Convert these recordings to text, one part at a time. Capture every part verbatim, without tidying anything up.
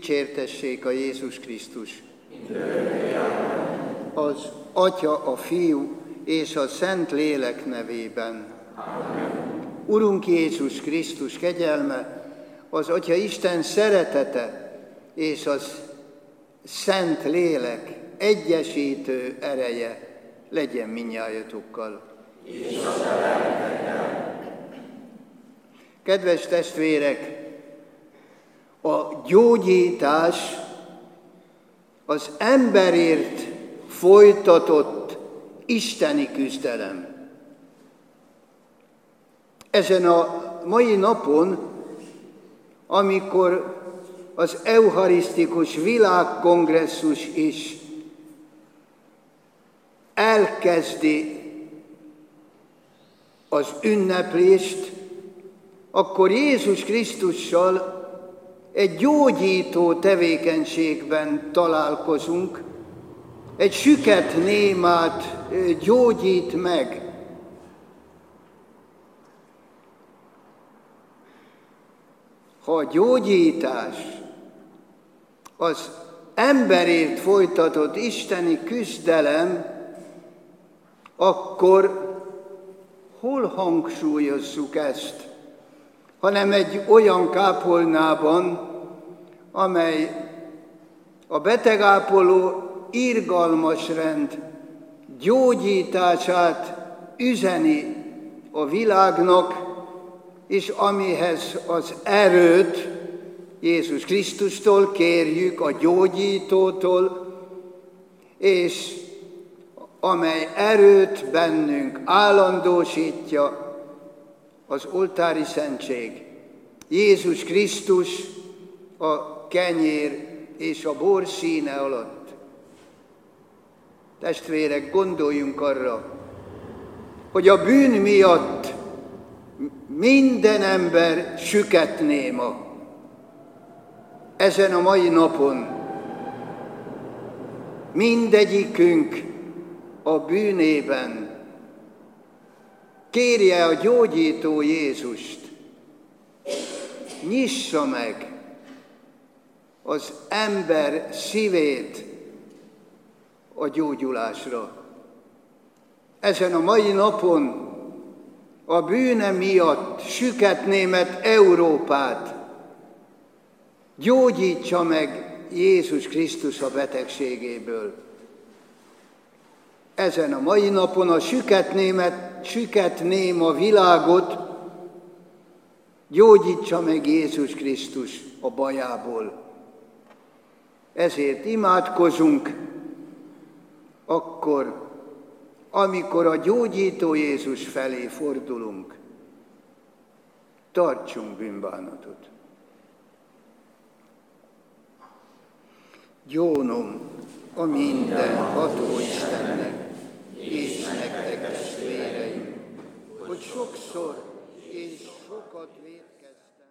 Dicsértessék a Jézus Krisztus! Az Atya, a Fiú és a Szent Lélek nevében. Amen. Urunk Jézus Krisztus kegyelme, az Atya Isten szeretete és az Szent Lélek egyesítő ereje legyen mindnyájatokkal. És a szeretettel. Kedves testvérek, a gyógyítás az emberért folytatott isteni küzdelem. Ezen a mai napon, amikor az Eucharisztikus Világkongresszus is elkezdi az ünneplést, akkor Jézus Krisztussal egy gyógyító tevékenységben találkozunk, egy süket némát gyógyít meg. Ha a gyógyítás az emberért folytatott isteni küzdelem, akkor hol hangsúlyozzuk ezt, hanem egy olyan kápolnában, amely a betegápoló irgalmas rend gyógyítását üzeni a világnak, és amihez az erőt Jézus Krisztustól kérjük, a gyógyítótól, és amely erőt bennünk állandósítja az oltári szentség. Jézus Krisztus a kenyér és a bor színe alatt. Testvérek, gondoljunk arra, hogy a bűn miatt minden ember süketné ma. Ezen a mai napon mindegyikünk a bűnében kérje a gyógyító Jézust, nyissa meg az ember szívét a gyógyulásra. Ezen a mai napon a bűne miatt süketnémet Európát gyógyítsa meg Jézus Krisztus a betegségéből. Ezen a mai napon a süketnémet, süketném a világot gyógyítsa meg Jézus Krisztus a bajából. Ezért imádkozunk akkor, amikor a gyógyító Jézus felé fordulunk. Tartsunk bűnbánatot. Gyónom a minden ható Istennek, és nektek, testvéreim, hogy sokszor és sokat vétkeztem.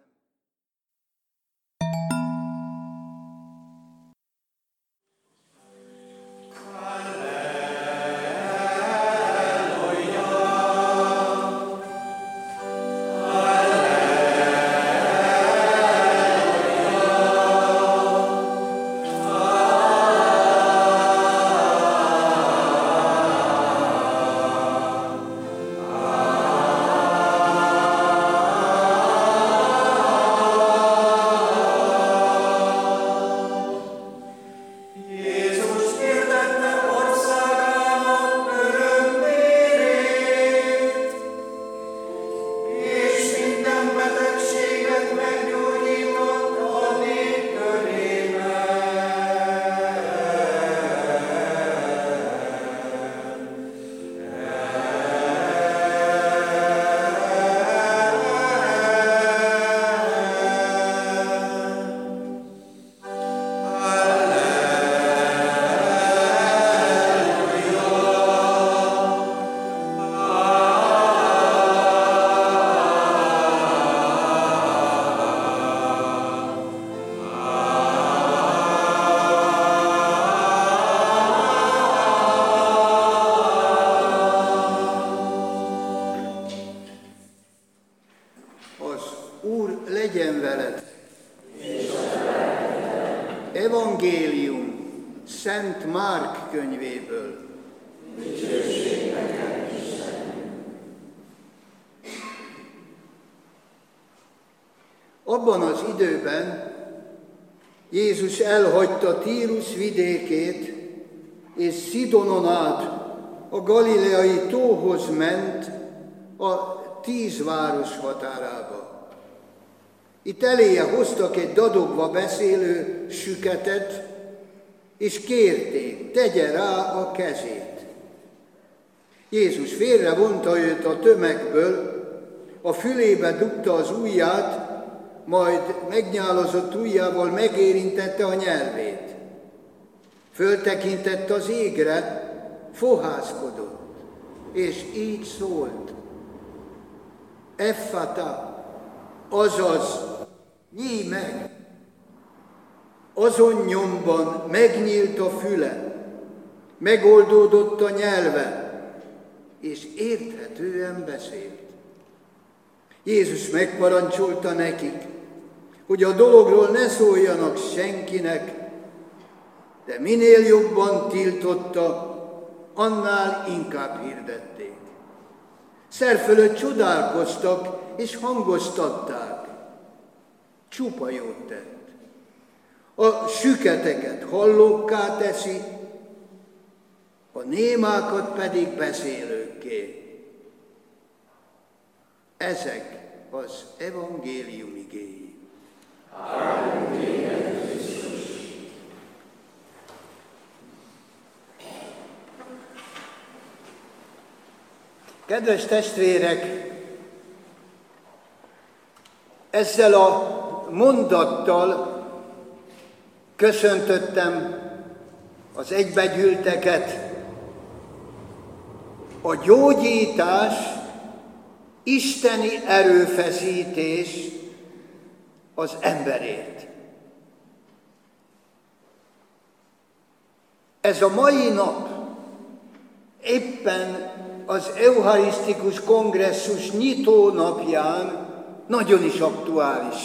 Alleluia. Szent Márk könyvéből. Abban az időben Jézus elhagyta Tírus vidékét, és Szidonon át a galileai tóhoz ment, a tíz város határába. Itt eléje hoztak egy dadogva beszélő süketet, és kérték, tegye rá a kezét. Jézus félrevonta őt a tömegből, a fülébe dugta az ujját, majd megnyálazott ujjával megérintette a nyelvét. Föltekintett az égre, fohászkodott, és így szólt: Effata, azaz, nyíj meg! Azon nyomban megnyílt a füle, megoldódott a nyelve, és érthetően beszélt. Jézus megparancsolta nekik, hogy a dologról ne szóljanak senkinek, de minél jobban tiltotta, annál inkább hirdették. Szerfölött csodálkoztak és hangoztatták. Csupa jót tett. A süketeket hallókká teszi, a némákat pedig beszélőkké. Ezek az evangélium igéi. Kedves testvérek, ezzel a mondattal köszöntöttem az egybegyűlteket. A gyógyítás isteni erőfeszítés az emberért. Ez a mai nap éppen az eucharisztikus kongresszus nyitó napján nagyon is aktuális.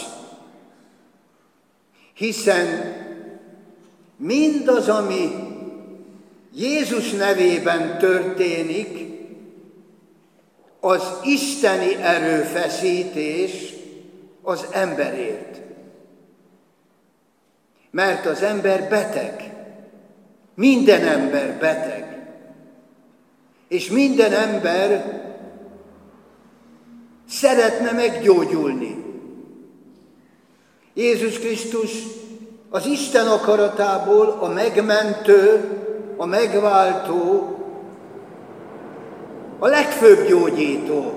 Hiszen mindaz, ami Jézus nevében történik, az isteni erőfeszítés az emberért. Mert az ember beteg. Minden ember beteg. És minden ember szeretne meggyógyulni. Jézus Krisztus az Isten akaratából a megmentő, a megváltó, a legfőbb gyógyító.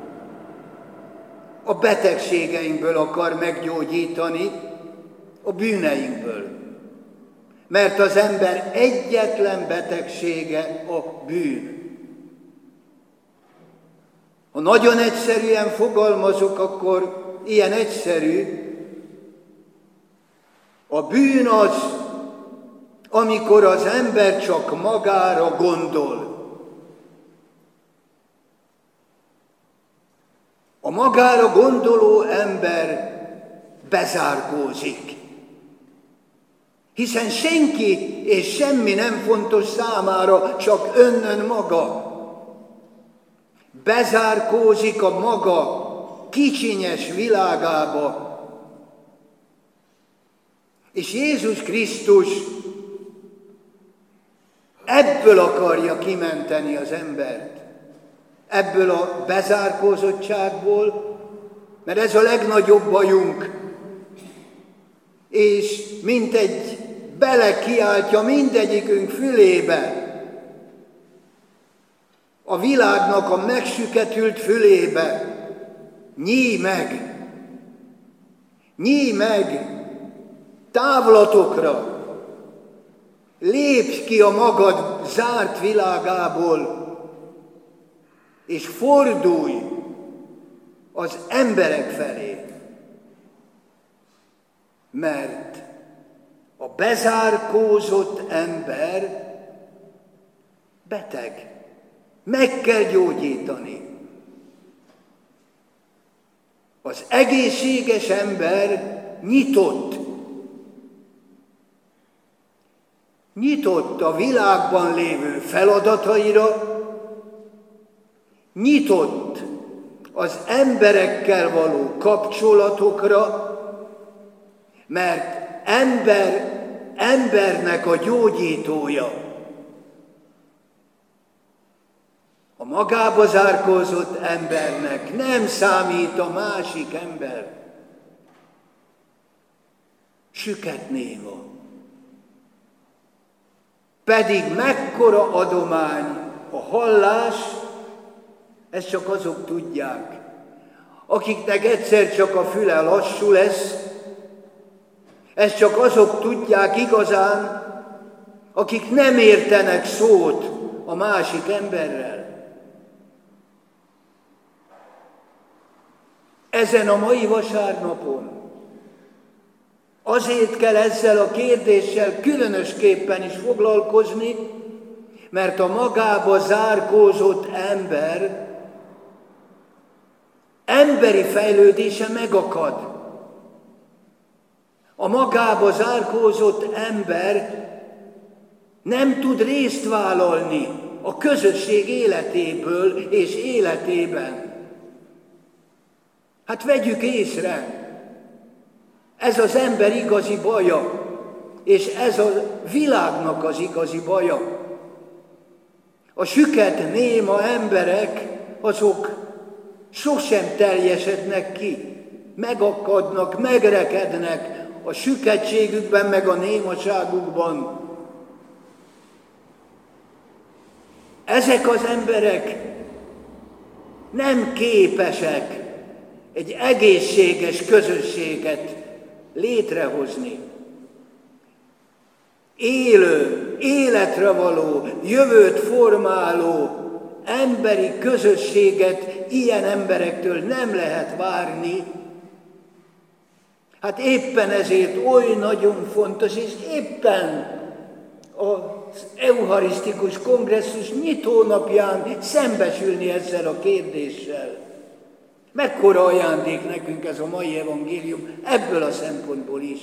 A betegségeinkből akar meggyógyítani, a bűneinkből. Mert az ember egyetlen betegsége a bűn. Ha nagyon egyszerűen fogalmazok, akkor ilyen egyszerű. A bűn az, amikor az ember csak magára gondol. A magára gondoló ember bezárkózik. Hiszen senki és semmi nem fontos számára, csak önnön maga. Bezárkózik a maga kicsinyes világába. És Jézus Krisztus ebből akarja kimenteni az embert. Ebből a bezárkózottságból, mert ez a legnagyobb bajunk. És mint egy belekiáltja mindegyikünk fülébe, a világnak a megsüketült fülébe: nyíj meg! Nyíj meg távlatokra! Lépj ki a magad zárt világából, és fordulj az emberek felé. Mert a bezárkózott ember beteg. Meg kell gyógyítani. Az egészséges ember nyitott. nyitott a világban lévő feladataira, nyitott az emberekkel való kapcsolatokra, mert ember embernek a gyógyítója. A magába zárkózott embernek nem számít a másik ember. Süket néma. Pedig mekkora adomány a hallás, ezt csak azok tudják, akiknek egyszer csak a füle lassú lesz, ezt csak azok tudják igazán, akik nem értenek szót a másik emberrel. Ezen a mai vasárnapon azért kell ezzel a kérdéssel különösképpen is foglalkozni, mert a magába zárkózott ember emberi fejlődése megakad. A magába zárkózott ember nem tud részt vállalni a közösség életéből és életében. Hát vegyük észre, ez az ember igazi baja, és ez a világnak az igazi baja. A süket, néma emberek, azok sosem teljesednek ki, megakadnak, megrekednek a süketségükben, meg a némaságukban. Ezek az emberek nem képesek egy egészséges közösséget létrehozni. Élő, életre való, jövőt formáló emberi közösséget ilyen emberektől nem lehet várni. Hát éppen ezért oly nagyon fontos, és éppen az eucharisztikus kongresszus nyitónapján szembesülni ezzel a kérdéssel. Mekkora ajándék nekünk ez a mai evangélium ebből a szempontból is.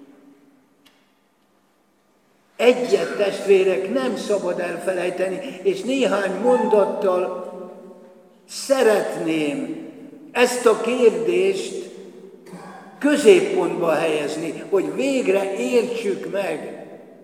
Egyet, testvérek, nem szabad elfelejteni, és néhány mondattal szeretném ezt a kérdést középpontba helyezni, hogy végre értsük meg.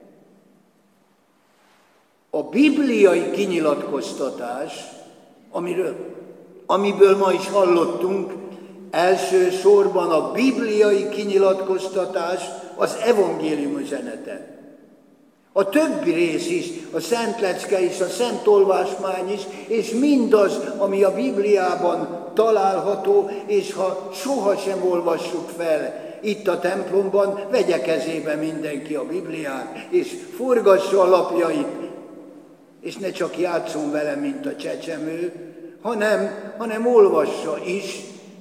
A bibliai kinyilatkoztatás, amiről, amiből ma is hallottunk, elsősorban a bibliai kinyilatkoztatás az evangélium üzenete. A többi rész is, a Szent Lecke is, a Szent Olvásmány is, és mindaz, ami a Bibliában található, és ha sohasem olvassuk fel itt a templomban, vegye kezébe mindenki a Bibliát, és forgassa a lapjait, és ne csak játszon vele, mint a csecsemő, hanem, hanem olvassa is,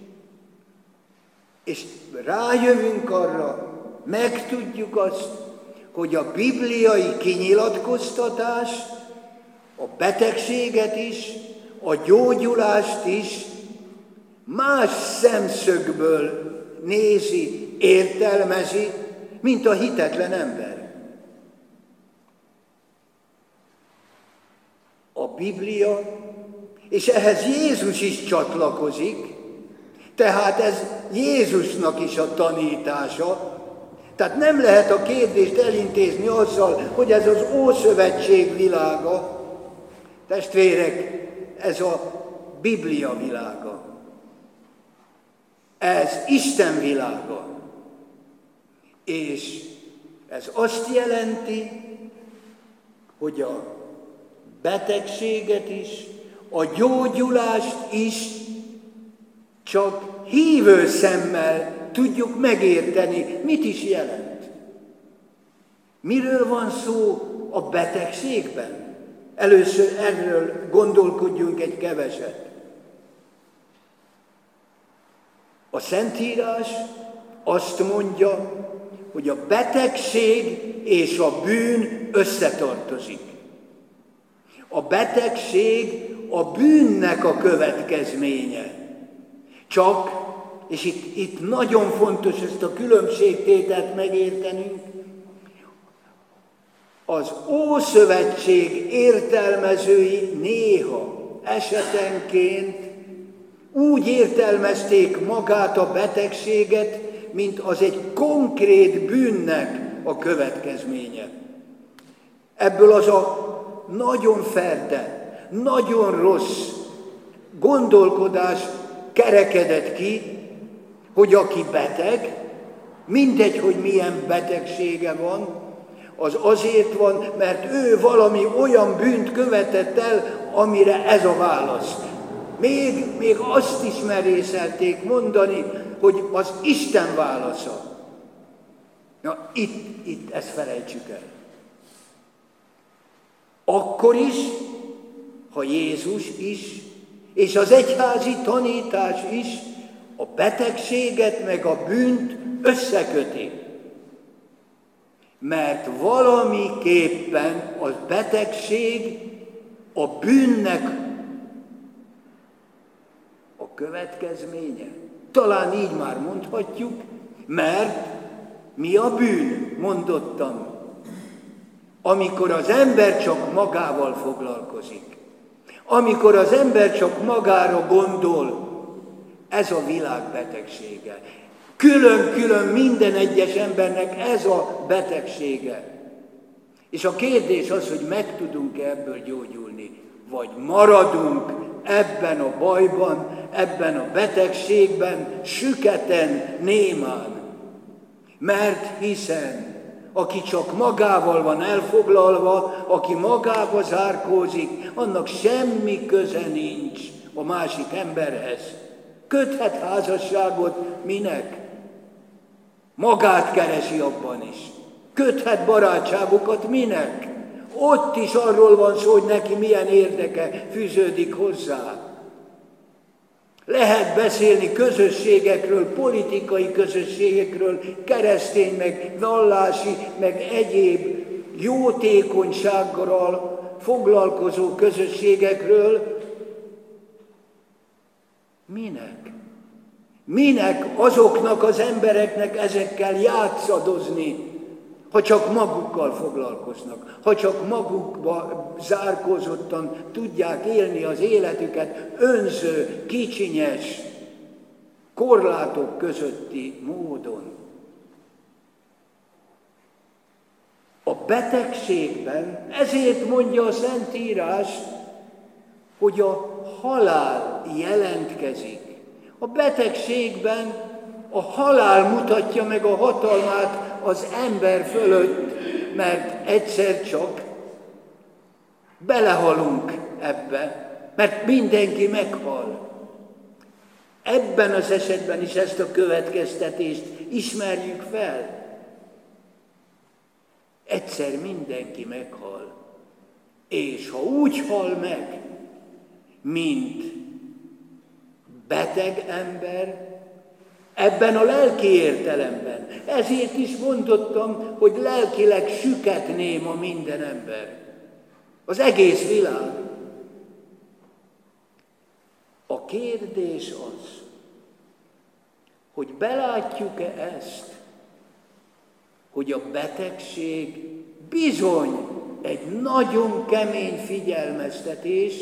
és rájövünk arra, megtudjuk azt, hogy a bibliai kinyilatkoztatás a betegséget is, a gyógyulást is más szemszögből nézi, értelmezi, mint a hitetlen ember. A Biblia, és ehhez Jézus is csatlakozik, tehát ez Jézusnak is a tanítása. Tehát nem lehet a kérdést elintézni azzal, hogy ez az Ószövetség világa. Testvérek, ez a Biblia világa. Ez Isten világa. És ez azt jelenti, hogy a betegséget is, a gyógyulást is csak hívő szemmel tudjuk megérteni, mit is jelent. Miről van szó a betegségben? Először erről gondolkodjunk egy keveset. A Szentírás azt mondja, hogy a betegség és a bűn összetartozik. A betegség a bűnnek a következménye. Csak, és itt, itt nagyon fontos ezt a különbségtételt megértenünk, az Ószövetség értelmezői néha, esetenként úgy értelmezték magát a betegséget, mint az egy konkrét bűnnek a következménye. Ebből az a nagyon ferde, nagyon rossz gondolkodás kerekedett ki, hogy aki beteg, mindegy, hogy milyen betegsége van, az azért van, mert ő valami olyan bűnt követett el, amire ez a válasz. Még, még azt is merészelték mondani, hogy az Isten válasza. Na, itt, itt ezt felejtsük el. Akkor is, ha Jézus is, és az egyházi tanítás is a betegséget meg a bűnt összeköti. Mert valamiképpen a betegség a bűnnek a következménye. Talán így már mondhatjuk, mert mi a bűn, mondottam, amikor az ember csak magával foglalkozik, amikor az ember csak magára gondol, ez a világ betegsége. Külön-külön minden egyes embernek ez a betegsége. És a kérdés az, hogy meg tudunk-e ebből gyógyulni, vagy maradunk ebben a bajban, ebben a betegségben, süketen, némán. Mert hiszen aki csak magával van elfoglalva, aki magába zárkózik, annak semmi köze nincs a másik emberhez. Köthet házasságot minek? Magát keresi abban is. Köthet barátságokat minek? Ott is arról van szó, hogy neki milyen érdeke fűződik hozzá. Lehet beszélni közösségekről, politikai közösségekről, keresztény, meg vallási, meg egyéb jótékonysággal foglalkozó közösségekről. Minek? Minek azoknak az embereknek ezekkel játszadozni, ha csak magukkal foglalkoznak, ha csak magukba zárkózottan tudják élni az életüket önző, kicsinyes, korlátok közötti módon. A betegségben, ezért mondja a Szentírás, hogy a halál jelentkezik. A betegségben a halál mutatja meg a hatalmát az ember fölött, mert egyszer csak belehalunk ebbe, mert mindenki meghal. Ebben az esetben is ezt a következtetést ismerjük fel. Egyszer mindenki meghal, és ha úgy hal meg, mint beteg ember, ebben a lelki értelemben. Ezért is mondottam, hogy lelkileg süket néma minden ember. Az egész világ. A kérdés az, hogy belátjuk-e ezt, hogy a betegség bizony egy nagyon kemény figyelmeztetés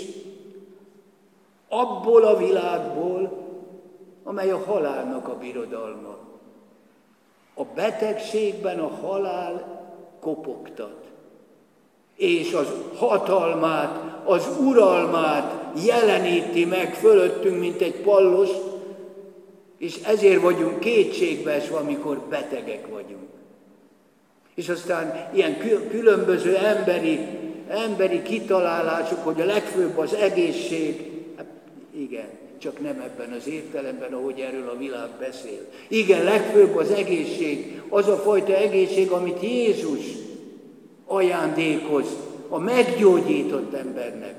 abból a világból, amely a halálnak a birodalma. A betegségben a halál kopogtat, és az hatalmát, az uralmát jeleníti meg fölöttünk, mint egy pallos, és ezért vagyunk kétségbeesve, amikor betegek vagyunk. És aztán ilyen különböző emberi, emberi kitalálások, hogy a legfőbb az egészség, hát igen, csak nem ebben az értelemben, ahogy erről a világ beszél. Igen, legfőbb az egészség, az a fajta egészség, amit Jézus ajándékoz a meggyógyított embernek.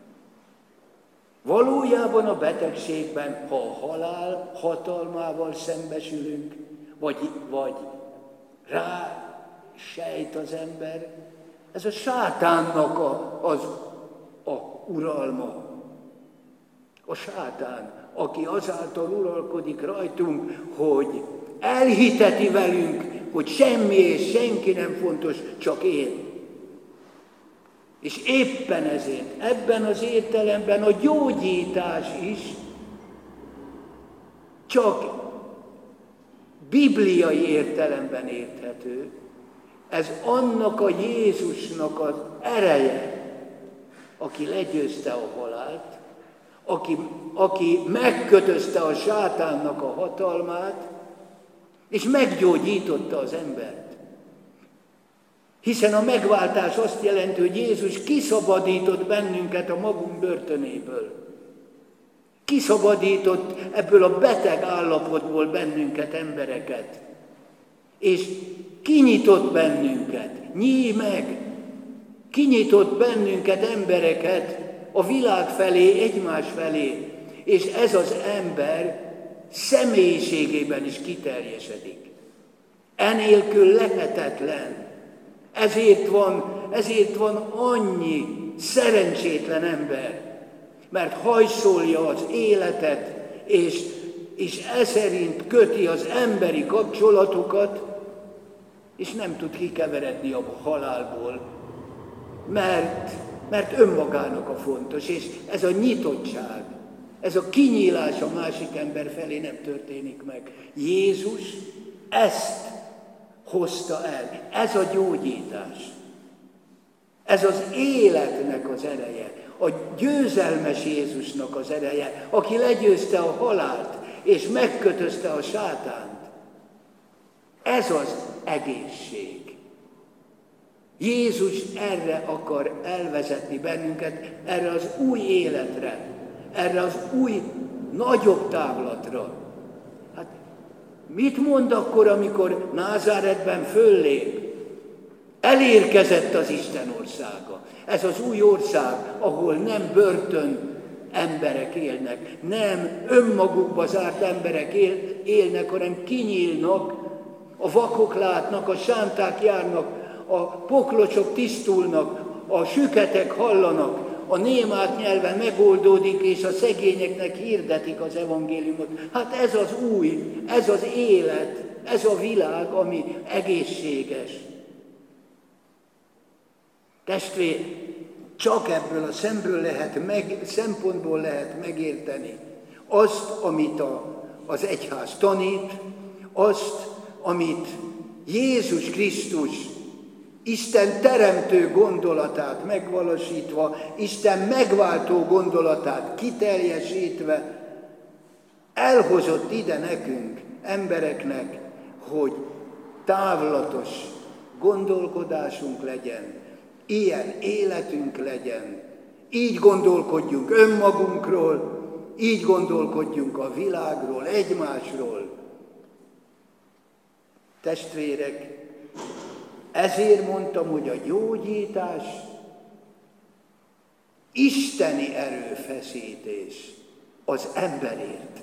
Valójában a betegségben, ha a halál hatalmával szembesülünk, vagy, vagy rá sejt az ember, ez a sátánnak a, az a uralma. A sátán, aki azáltal uralkodik rajtunk, hogy elhiteti velünk, hogy semmi és senki nem fontos, csak én. És éppen ezért, ebben az értelemben a gyógyítás is csak bibliai értelemben érthető. Ez annak a Jézusnak az ereje, aki legyőzte a halált, aki, aki megkötözte a sátánnak a hatalmát, és meggyógyította az embert. Hiszen a megváltás azt jelenti, hogy Jézus kiszabadított bennünket a magunk börtönéből. Kiszabadított ebből a beteg állapotból bennünket, embereket. És kinyitott bennünket, nyíj meg, kinyitott bennünket, embereket a világ felé, egymás felé. És ez az ember személyiségében is kiterjesedik. Enélkül lehetetlen. Ezért van, ezért van annyi szerencsétlen ember, mert hajszolja az életet, és, és ez szerint köti az emberi kapcsolatokat, és nem tud kikeveredni a halálból, mert, mert önmagának a fontos, és ez a nyitottság, ez a kinyílás a másik ember felé nem történik meg. Jézus ezt hozta el, ez a gyógyítás, ez az életnek az ereje, a győzelmes Jézusnak az ereje, aki legyőzte a halált, és megkötözte a sátánt. Ez az egészség. Jézus erre akar elvezetni bennünket, erre az új életre, erre az új, nagyobb távlatra. Hát mit mond akkor, amikor Názáretben föllép? Elérkezett az Isten országa. Ez az új ország, ahol nem börtön emberek élnek, nem önmagukba zárt emberek él, élnek, hanem kinyílnak, a vakok látnak, a sánták járnak, a poklocsok tisztulnak, a süketek hallanak, a némák nyelven megoldódik, és a szegényeknek hirdetik az evangéliumot. Hát ez az új, ez az élet, ez a világ, ami egészséges. Testvér, csak ebből a szemből lehet meg, szempontból lehet megérteni azt, amit a, az egyház tanít, azt, amit Jézus Krisztus Isten teremtő gondolatát megvalósítva, Isten megváltó gondolatát kiteljesítve elhozott ide nekünk, embereknek, hogy távlatos gondolkodásunk legyen, ilyen életünk legyen, így gondolkodjunk önmagunkról, így gondolkodjunk a világról, egymásról. Testvérek, ezért mondtam, hogy a gyógyítás isteni erőfeszítés az emberért.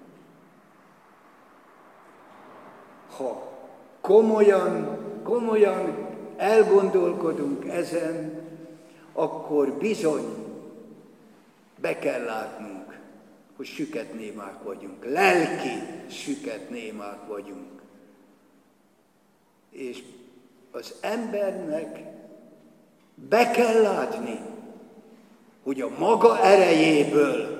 Ha komolyan, komolyan elgondolkodunk ezen, akkor bizony be kell látnunk, hogy süketnémák vagyunk, lelki süketnémák vagyunk. És az embernek be kell látni, hogy a maga erejéből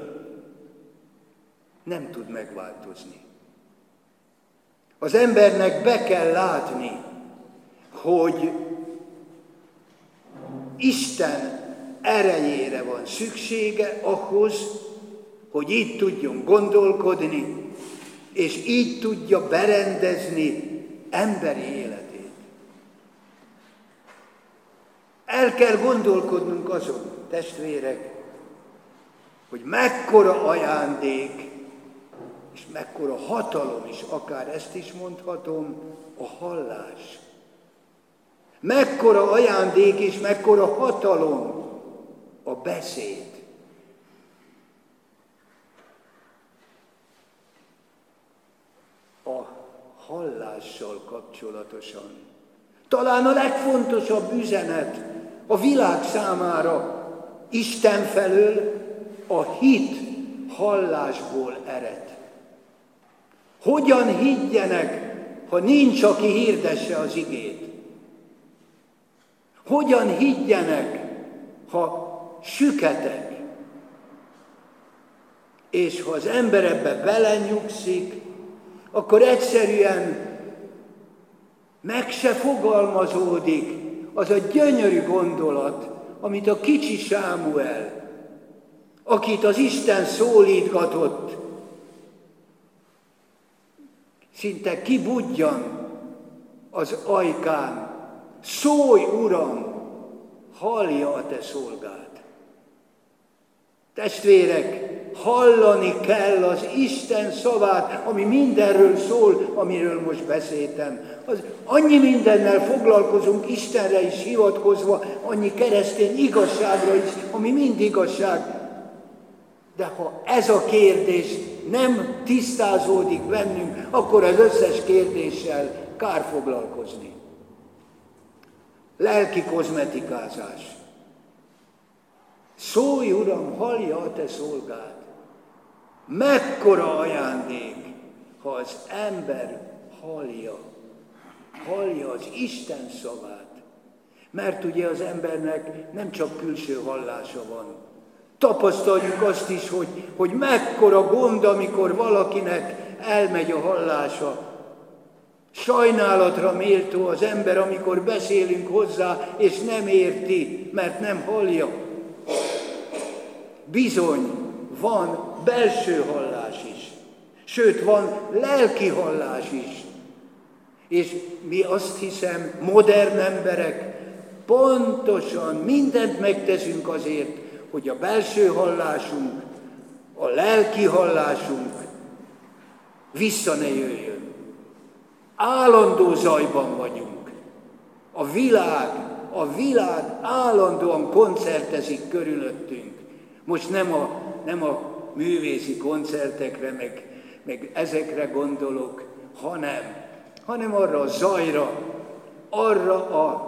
nem tud megváltozni. Az embernek be kell látni, hogy Isten erejére van szüksége ahhoz, hogy így tudjon gondolkodni, és így tudja berendezni emberi életét. El kell gondolkodnunk azon, testvérek, hogy mekkora ajándék, és mekkora hatalom is, akár ezt is mondhatom, a hallás. Mekkora ajándék és mekkora hatalom a beszéd. A hallással kapcsolatosan. Talán a legfontosabb üzenet a világ számára Isten felől a hit hallásból ered. Hogyan higgyenek, ha nincs, aki hirdesse az igét? Hogyan higgyenek, ha süketek, és ha az ember ebbe belenyugszik, akkor egyszerűen meg se fogalmazódik az a gyönyörű gondolat, amit a kicsi Sámuel, akit az Isten szólítgatott, szinte kibudjan az ajkán: szólj, Uram, hallja a te szolgád. Testvérek, hallani kell az Isten szavát, ami mindenről szól, amiről most beszéltem. Az annyi mindennel foglalkozunk Istenre is hivatkozva, annyi keresztény igazságra is, ami mind igazság. De ha ez a kérdés nem tisztázódik bennünk, akkor az összes kérdéssel kár foglalkozni. Lelki kozmetikázás. Szólj, Uram, hallja a te szolgád. Mekkora ajándék, ha az ember hallja, hallja az Isten szavát. Mert ugye az embernek nem csak külső hallása van. Tapasztaljuk azt is, hogy, hogy mekkora gond, amikor valakinek elmegy a hallása. Sajnálatra méltó az ember, amikor beszélünk hozzá, és nem érti, mert nem hallja. Bizony, van belső hallás is, sőt, van lelki hallás is. És mi azt hiszem, modern emberek, pontosan mindent megteszünk azért, hogy a belső hallásunk, a lelki hallásunk vissza ne jöjjön. Állandó zajban vagyunk. A világ, a világ állandóan koncertezik körülöttünk. Most nem a, nem a művészi koncertekre, meg, meg ezekre gondolok, hanem, hanem arra a zajra, arra a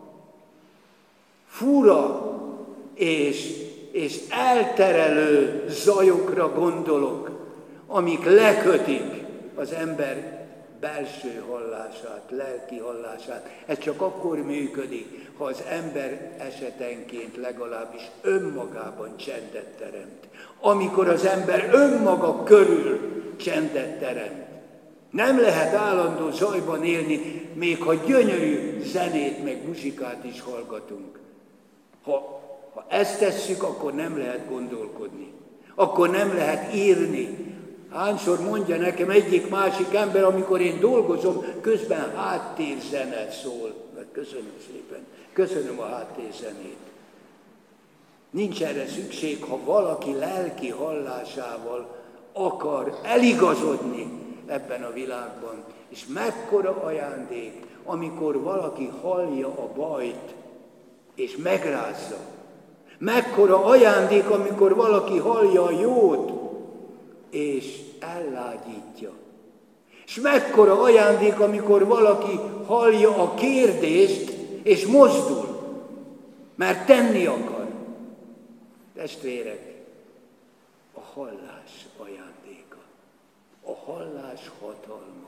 fura és, és elterelő zajokra gondolok, amik lekötik az ember belső hallását, lelki hallását. Ez csak akkor működik, ha az ember esetenként legalábbis önmagában csendet teremt. Amikor az ember önmaga körül csendet teremt. Nem lehet állandó zajban élni, még ha gyönyörű zenét meg muzsikát is hallgatunk. Ha, ha ezt tesszük, akkor nem lehet gondolkodni. Akkor nem lehet írni. Hányszor mondja nekem egyik-másik ember, amikor én dolgozom, közben háttérzene szól. Köszönöm szépen, köszönöm a háttérzenét. Nincs erre szükség, ha valaki lelki hallásával akar eligazodni ebben a világban. És mekkora ajándék, amikor valaki hallja a bajt, és megrázza. Mekkora ajándék, amikor valaki hallja a jót, és ellágyítja. És mekkora ajándék, amikor valaki hallja a kérdést, és mozdul, mert tenni akar. Testvérek, a hallás ajándéka, a hallás hatalma.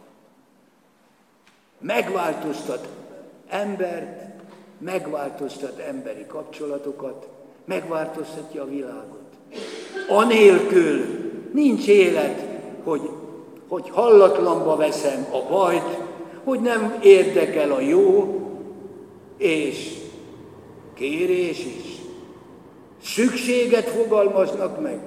Megváltoztat embert, megváltoztat emberi kapcsolatokat, megváltoztatja a világot. Anélkül nincs élet, hogy, hogy hallatlanba veszem a bajt, hogy nem érdekel a jó, és kérés is. Szükséget fogalmaznak meg.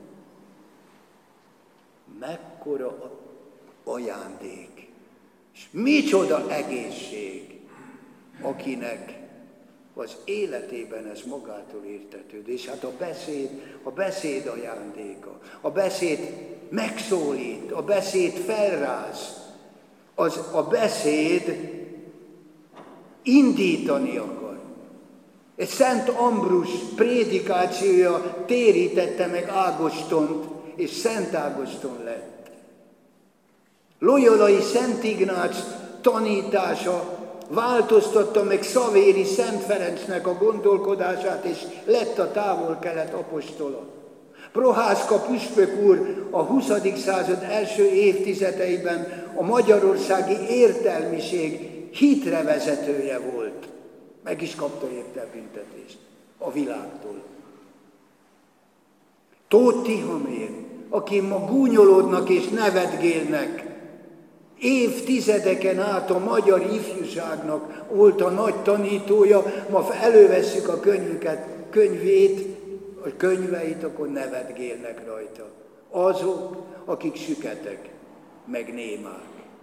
Mekkora ajándék, és micsoda egészség, akinek az életében ez magától értetődő. És hát a beszéd, a beszéd ajándéka, a beszéd megszólít, a beszéd felráz, az a beszéd indítani akar. Egy Szent Ambrus prédikációja térítette meg Ágostont, és Szent Ágoston lett. Loyolai Szent Ignác tanítása változtatta meg Szavéri Szent Ferencnek a gondolkodását, és lett a Távol-Kelet apostola. Prohászka püspök úr a huszadik század első évtizedeiben a magyarországi értelmiség hitre vezetője volt. Meg is kapta értelmbüntetést. a világtól. Tóth Tihamér, aki ma gúnyolódnak és nevetgélnek, évtizedeken át a magyar ifjúságnak volt a nagy tanítója, ma elővesszük a könyvüket, könyvét, a könyveit, akkor nevetgélnek rajta. Azok, akik süketek, meg némák.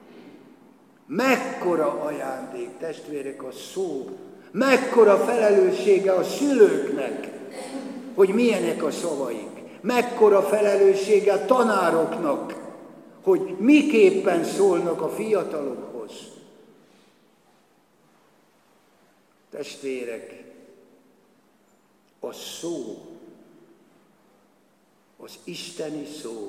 Mekkora ajándék, testvérek, a szó, mekkora felelőssége a szülőknek, hogy milyenek a szavaik, mekkora felelőssége a tanároknak, hogy miképpen szólnak a fiatalokhoz. Testvérek, a szó, az isteni szó,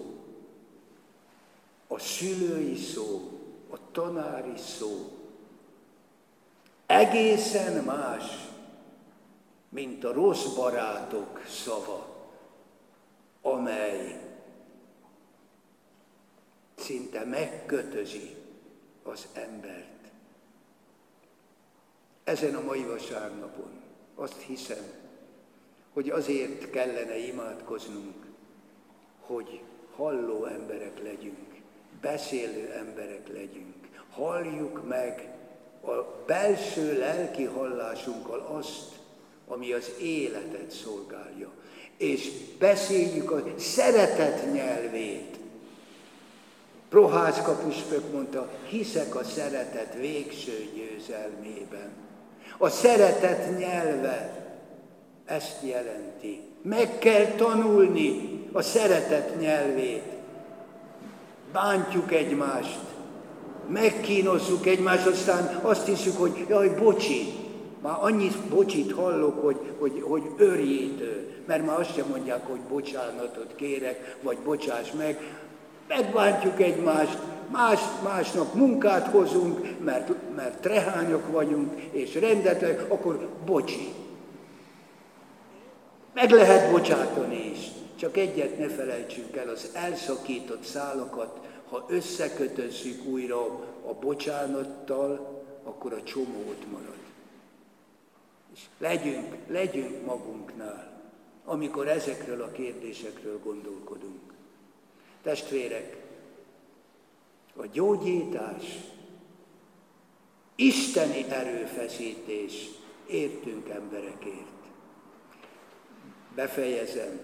a szülői szó, a tanári szó egészen más, mint a rossz barátok szava, amely szinte megkötözi az embert. Ezen a mai vasárnapon azt hiszem, hogy azért kellene imádkoznunk, hogy halló emberek legyünk, beszélő emberek legyünk. Halljuk meg a belső lelki hallásunkkal azt, ami az életet szolgálja. És beszéljük a szeretet nyelvét. Prohászka püspök mondta, hiszek a szeretet végső győzelmében. A szeretet nyelve ezt jelenti. Meg kell tanulni a szeretet nyelvét. Bántjuk egymást, megkínozzuk egymást, aztán azt hiszük, hogy jaj, bocsi. Már annyit bocsit hallok, hogy, hogy, hogy örjítő, mert már azt sem mondják, hogy bocsánatot kérek, vagy bocsáss meg. Megbántjuk egymást, más, másnap munkát hozunk, mert, mert trehányok vagyunk, és rendetlenek, akkor bocsi. Meg lehet bocsátani is, csak egyet ne felejtsünk el, az elszakított szálakat, ha összekötözzük újra a bocsánattal, akkor a csomó ott marad. És legyünk, legyünk magunknál, amikor ezekről a kérdésekről gondolkodunk. Testvérek, a gyógyítás, isteni erőfeszítés értünk emberekért. Befejezem.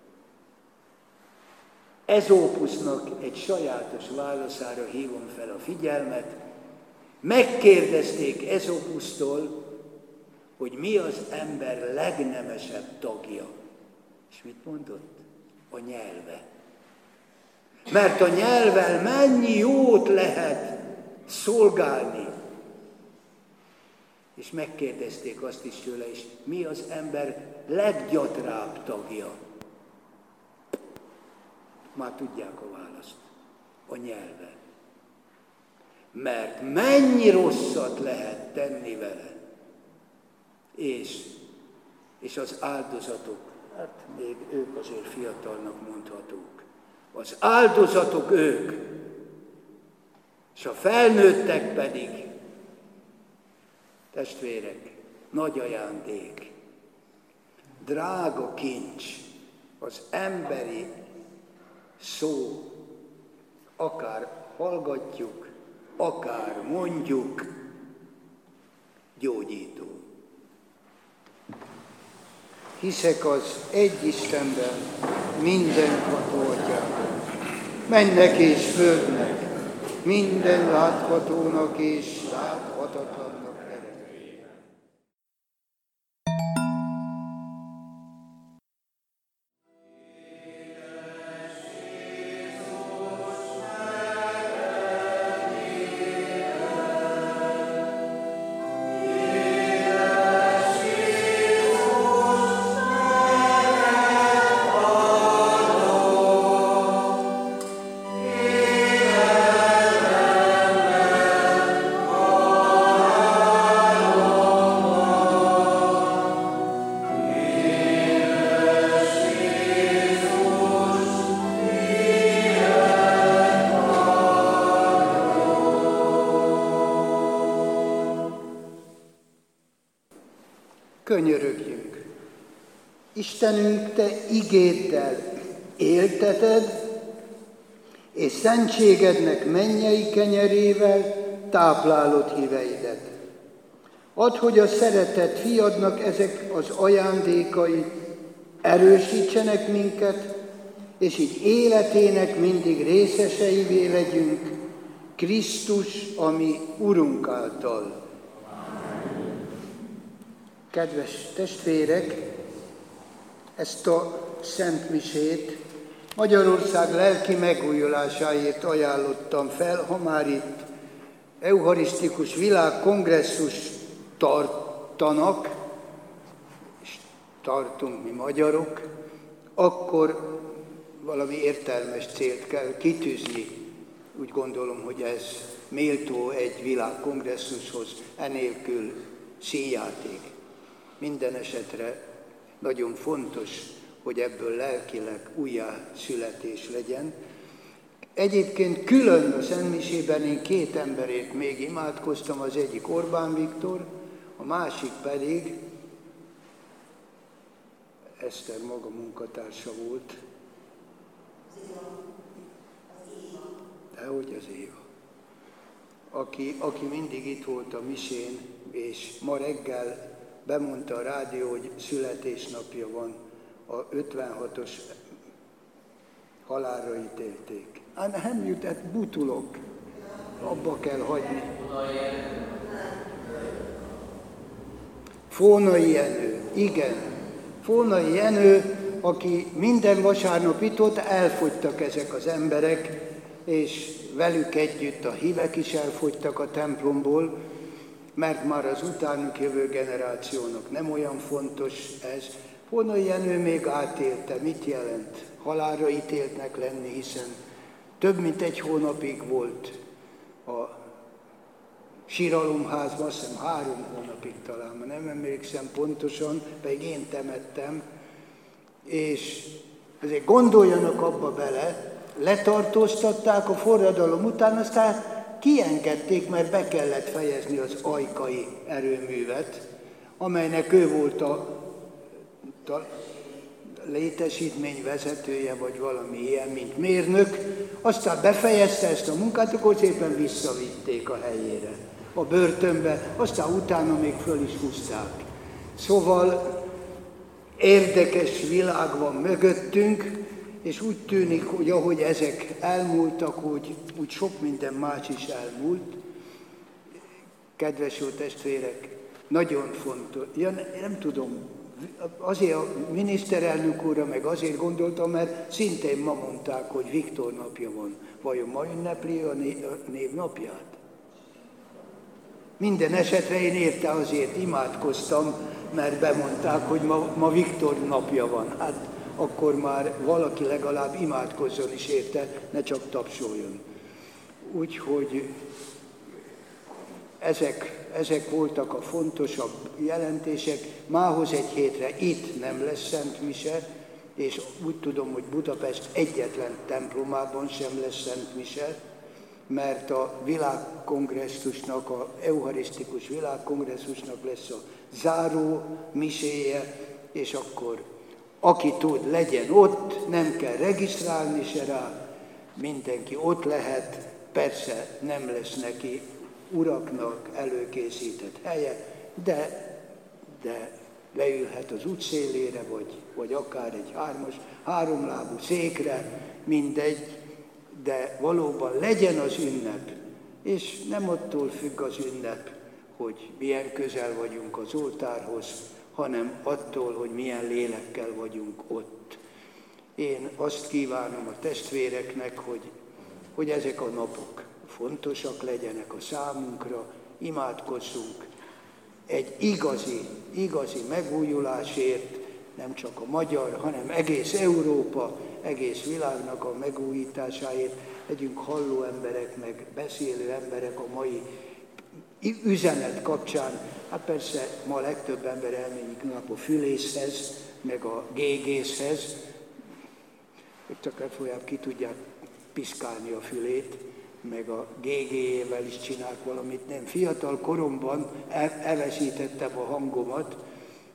Ezópusznak egy sajátos válaszára hívom fel a figyelmet. Megkérdezték Ezópusztól, hogy mi az ember legnemesebb tagja. És mit mondott? A nyelve. Mert a nyelvvel mennyi jót lehet szolgálni. És megkérdezték azt is tőle, és mi az ember leggyatrább tagja. Már tudják a választ. A nyelve. Mert mennyi rosszat lehet tenni vele. És, és az áldozatok, hát még ők azért fiatalnak mondhatók. Az áldozatok ők, és a felnőttek pedig, testvérek, nagy ajándék, drága kincs, az emberi szó, akár hallgatjuk, akár mondjuk, gyógyító. Hiszek az egy Istenben, mindenható Atyában, mennek és földnek, minden láthatónak és láthatatlannak teremtőjében. Könyörögjünk. Istenünk, Te igéddel élteted, és szentségednek mennyei kenyerével táplálod híveidet. Add, hogy a szeretett fiadnak ezek az ajándékai erősítsenek minket, és így életének mindig részeseivé legyünk, Krisztus, ami Urunk által. Kedves testvérek, ezt a Szent Misét Magyarország lelki megújulásáért ajánlottam fel, ha már itt eucharisztikus világkongresszus tartanak, és tartunk mi magyarok, akkor valami értelmes célt kell kitűzni. Úgy gondolom, hogy ez méltó egy világkongresszushoz, enélkül színjáték. Minden esetre nagyon fontos, hogy ebből lelkileg újjászületés legyen. Egyébként külön a Szentmisében én két emberért még imádkoztam, az egyik Orbán Viktor, a másik pedig Eszter maga munkatársa volt. Dehogy az Éva. Aki, aki mindig itt volt a misén, és ma reggel bemondta a rádió, hogy születésnapja van, a ötvenhatos halálra ítélték. Hát nem jut, hát butulok. Abba kell hagyni. Fónai Jenő, igen. Fónai Jenő, aki minden vasárnap itt volt, elfogytak ezek az emberek, és velük együtt a hívek is elfogytak a templomból, mert már az utánuk jövő generációnak nem olyan fontos ez. Fónai Jenő még átélte, mit jelent halálra ítéltnek lenni, hiszen több mint egy hónapig volt a síralomházban, azt hiszem három hónapig talán, nem emlékszem pontosan, pedig én temettem, és azért gondoljanak abba bele, letartóztatták a forradalom után, aztán kiengedték, mert be kellett fejezni az ajkai erőművet, amelynek ő volt a, a létesítmény vezetője, vagy valami ilyen, mint mérnök. Aztán befejezte ezt a munkát, akkor szépen visszavitték a helyére, a börtönbe, aztán utána még föl is húzták. Szóval érdekes világ van mögöttünk, és úgy tűnik, hogy ahogy ezek elmúltak, úgy, úgy sok minden más is elmúlt. Kedves jó testvérek, nagyon fontos, ja, nem tudom, azért a miniszterelnök úrra meg azért gondoltam, mert szintén ma mondták, hogy Viktor napja van. Vajon ma ünnepli a névnapját? Minden esetre én érte azért imádkoztam, mert bemondták, hogy ma, ma Viktor napja van. Hát akkor már valaki legalább imádkozzon is érte, ne csak tapsoljon. Úgyhogy ezek, ezek voltak a fontosabb jelentések. Mához egy hétre itt nem lesz Szent Mise, és úgy tudom, hogy Budapest egyetlen templomában sem lesz Szent Mise, mert a világkongresszusnak, a eucharisztikus világkongresszusnak lesz a záró miséje, és akkor aki tud, legyen ott, nem kell regisztrálni se rá, mindenki ott lehet, persze nem lesz neki uraknak előkészített helye, de, de leülhet az útszélére, vagy, vagy akár egy hármas, háromlábú székre, mindegy, de valóban legyen az ünnep, és nem attól függ az ünnep, hogy milyen közel vagyunk az oltárhoz, hanem attól, hogy milyen lélekkel vagyunk ott. Én azt kívánom a testvéreknek, hogy, hogy ezek a napok fontosak legyenek a számunkra, imádkozzunk egy igazi, igazi megújulásért, nem csak a magyar, hanem egész Európa, egész világnak a megújításáért. Legyünk halló emberek, meg beszélő emberek a mai üzenet kapcsán. Hát persze ma a legtöbb ember elmenik nap a fülészhez, meg a gégészhez, hogy csak legfeljebb ki tudják piszkálni a fülét, meg a gégéjével is csinálok valamit. Nem, fiatal koromban el, elveszítettem a hangomat,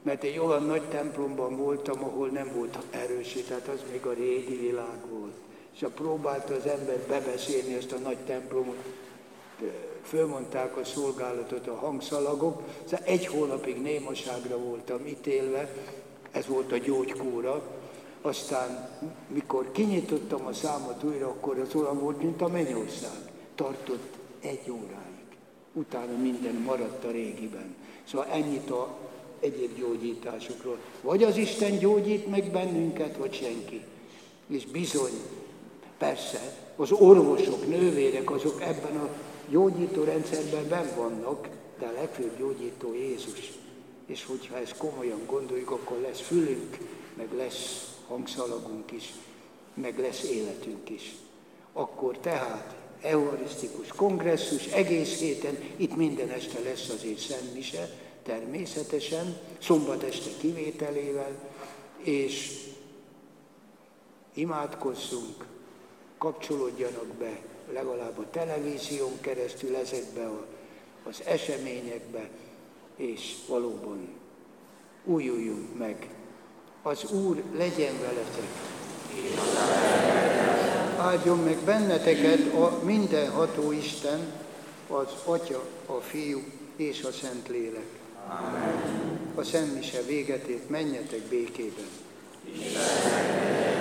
Mert egy olyan nagy templomban voltam, ahol nem volt erősített, az még a régi világ volt. És ha próbálta az ember bebeszélni ezt a nagy templomot, fölmondták a szolgálatot a hangszalagok, szóval egy hónapig némaságra voltam ítélve, ez volt a gyógykúra, aztán mikor kinyitottam a számot újra, akkor az olyan volt, mint a mennyország. Tartott egy óráig. Utána minden maradt a régiben. Szóval ennyit a egyéb gyógyításokról. Vagy az Isten gyógyít meg bennünket, vagy senki. És bizony, persze, az orvosok, nővérek, azok ebben a gyógyító rendszerben benn vannak, de a legfőbb gyógyító Jézus. És hogyha ezt komolyan gondoljuk, akkor lesz fülünk, meg lesz hangszalagunk is, meg lesz életünk is. Akkor tehát eucharisztikus kongresszus egész héten, itt minden este lesz azért szentmise, természetesen, szombat este kivételével, és imádkozzunk, kapcsolódjanak be legalább a televízión keresztül ezekbe a, az eseményekbe, és valóban újuljunk meg. Az Úr legyen veletek. Áldjon meg benneteket a mindenható Isten, az Atya, a Fiú és a Szentlélek. Amen. A szentmise véget ért, menjetek békében. Isten.